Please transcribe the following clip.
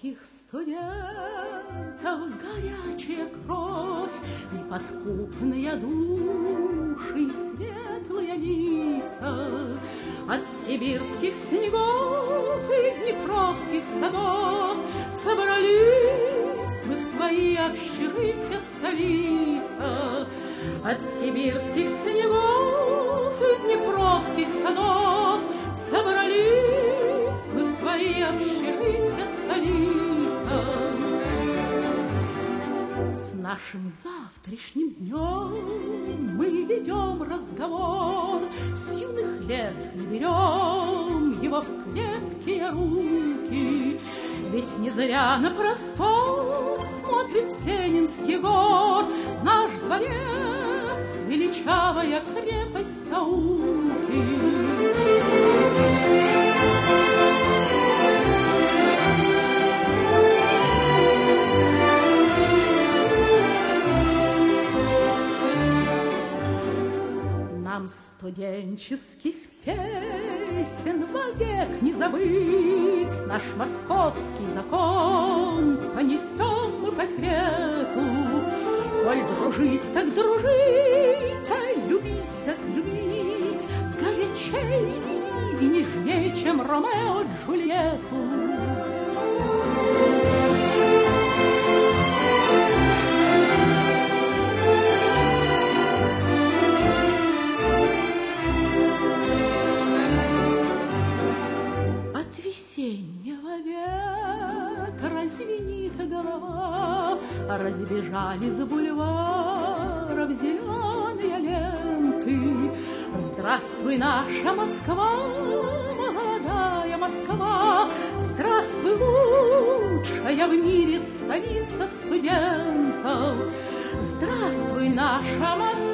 русских студентов горячая кровь, неподкупные души, светлые лица. От сибирских снегов и днепровских садов собрались мы в твои общежития, столица. От сибирских снегов и днепровских садов собрались мы в твои общежития, столица. С нашим завтрашним днем мы ведем разговор, с юных лет мы берем его в крепкие руки. Ведь не зря на простор смотрит с Ленинских гор наш дворец, величавая крепость науки. Нам студенческих песен вовек не забыть, наш московский закон понесем мы по свету. Коль дружить, так дружить, а любить, так любить, горячей и нежней, чем Ромео и Джульетту. Разбежали за бульваров зеленые ленты. Здравствуй, наша Москва, молодая Москва, здравствуй, лучшая в мире столица студентов. Здравствуй, наша Москва.